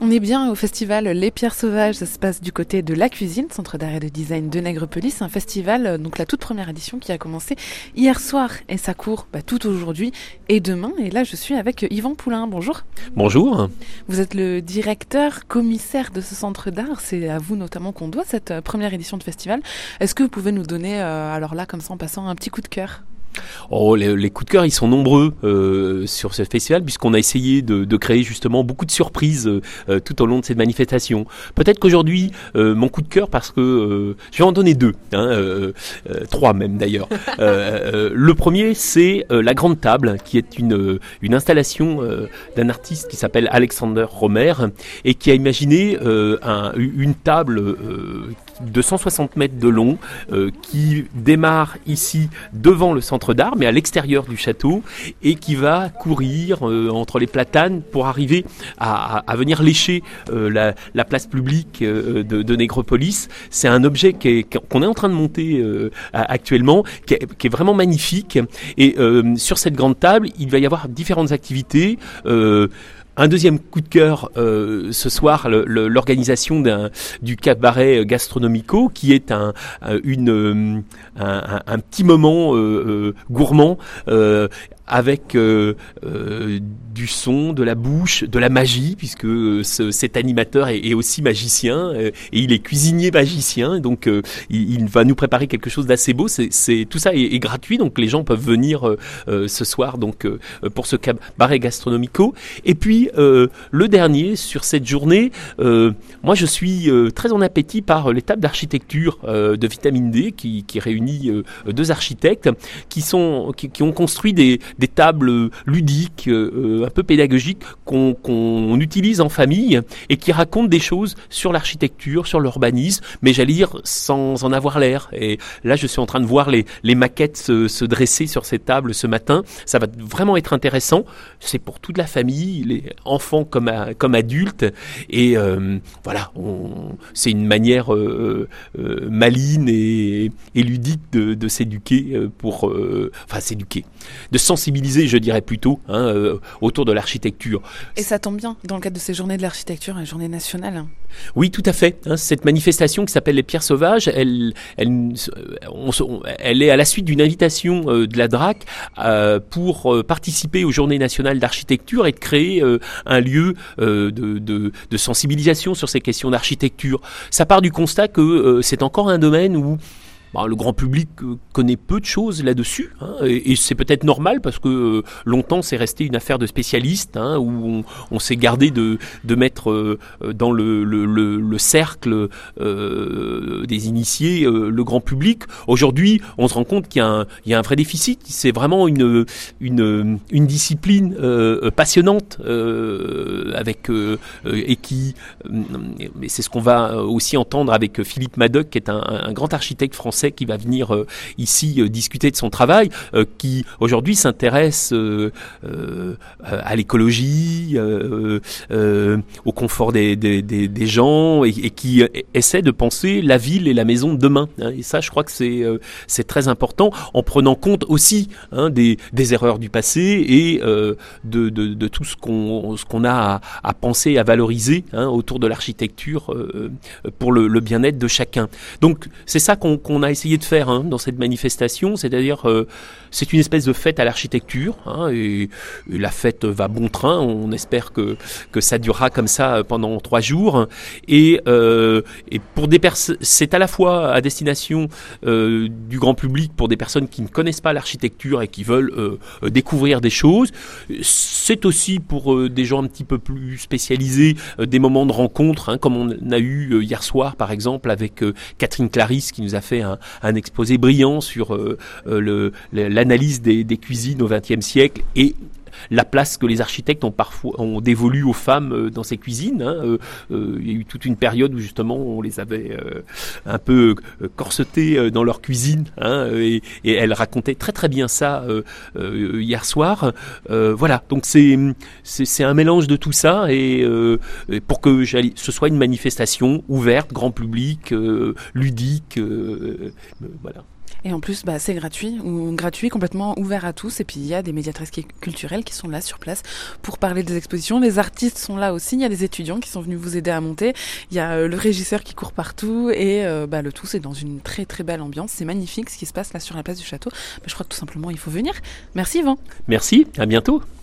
On est bien au festival Les Pierres Sauvages, ça se passe du côté de La Cuisine, centre d'art et de design de Nègrepelisse, un festival, donc la toute première édition qui a commencé hier soir et ça court tout aujourd'hui et demain. Et là je suis avec Yvan Poulain, bonjour. Bonjour. Vous êtes le directeur, commissaire de ce centre d'art, c'est à vous notamment qu'on doit cette première édition de festival. Est-ce que vous pouvez nous donner, alors là comme ça en passant, un petit coup de cœur ? Oh, les coups de cœur, ils sont nombreux sur ce festival puisqu'on a essayé de créer justement beaucoup de surprises tout au long de cette manifestation. Peut-être qu'aujourd'hui, mon coup de cœur, parce que je vais en donner deux, trois même d'ailleurs. Le premier, c'est la Grande Table, qui est une installation d'un artiste qui s'appelle Alexander Romer et qui a imaginé une table de 160 mètres de long qui démarre ici devant le centre d'art mais à l'extérieur du château et qui va courir entre les platanes pour arriver à venir lécher la place publique de Nègrepelisse. C'est un objet qu'on est en train de monter actuellement qui est vraiment magnifique et sur cette grande table il va y avoir différentes activités. Un deuxième coup de cœur ce soir, l'organisation du cabaret Gastronomico, qui est un petit moment gourmand avec du son, de la bouche, de la magie, puisque cet animateur est aussi magicien et il est cuisinier magicien, donc il va nous préparer quelque chose d'assez beau. Tout ça est gratuit, donc les gens peuvent venir ce soir donc pour ce cabaret Gastronomico. Et puis le dernier sur cette journée, moi je suis très en appétit par les tables d'architecture de Vitamine D qui réunit deux architectes qui ont construit des tables ludiques, un peu pédagogiques qu'on utilise en famille et qui racontent des choses sur l'architecture, sur l'urbanisme, mais j'allais dire sans en avoir l'air. Et là, je suis en train de voir les maquettes se dresser sur ces tables ce matin. Ça va vraiment être intéressant. C'est pour toute la famille, les enfants comme adultes. Et voilà, c'est une manière maligne et ludique de s'éduquer s'éduquer, de sensibiliser, je dirais plutôt, autour de l'architecture. Et ça tombe bien, dans le cadre de ces journées de l'architecture, la journée nationale. Oui, tout à fait. Cette manifestation qui s'appelle Les Pierres Sauvages, elle est à la suite d'une invitation de la DRAC pour participer aux journées nationales d'architecture et de créer un lieu de sensibilisation sur ces questions d'architecture. Ça part du constat que c'est encore un domaine où le grand public connaît peu de choses là-dessus, et c'est peut-être normal parce que longtemps c'est resté une affaire de spécialistes, où on s'est gardé de mettre dans le cercle des initiés le grand public. Aujourd'hui, on se rend compte qu'il y a un vrai déficit. C'est vraiment une discipline passionnante et qui, c'est ce qu'on va aussi entendre avec Philippe Madoc, qui est un grand architecte français qui va venir ici discuter de son travail, qui aujourd'hui s'intéresse à l'écologie, au confort des gens et qui essaie de penser la ville et la maison de demain. Et ça, je crois que c'est très important, en prenant compte aussi des erreurs du passé et de tout ce qu'on a à penser et à valoriser autour de l'architecture pour le bien-être de chacun. Donc c'est ça qu'on a essayé de faire dans cette manifestation, c'est-à-dire c'est une espèce de fête à l'architecture, et la fête va bon train. On espère que ça durera comme ça pendant 3 jours, et pour c'est à la fois à destination du grand public pour des personnes qui ne connaissent pas l'architecture et qui veulent découvrir des choses. C'est aussi pour des gens un petit peu plus spécialisés, des moments de rencontre, comme on a eu hier soir par exemple avec Catherine Clarisse qui nous a fait un exposé brillant sur l'analyse des cuisines au XXe siècle et la place que les architectes ont dévolue aux femmes dans ces cuisines. Il y a eu toute une période où justement on les avait un peu corsetées dans leur cuisine, et elle racontait très très bien ça hier soir. Voilà, donc c'est un mélange de tout ça et pour que ce soit une manifestation ouverte, grand public, ludique, voilà. Et en plus, c'est gratuit, complètement ouvert à tous. Et puis il y a des médiatrices culturelles qui sont là sur place pour parler des expositions. Les artistes sont là aussi. Il y a des étudiants qui sont venus vous aider à monter. Il y a le régisseur qui court partout et le tout c'est dans une très très belle ambiance. C'est magnifique ce qui se passe là sur la place du château. Je crois que tout simplement il faut venir. Merci Yvan. Merci, à bientôt.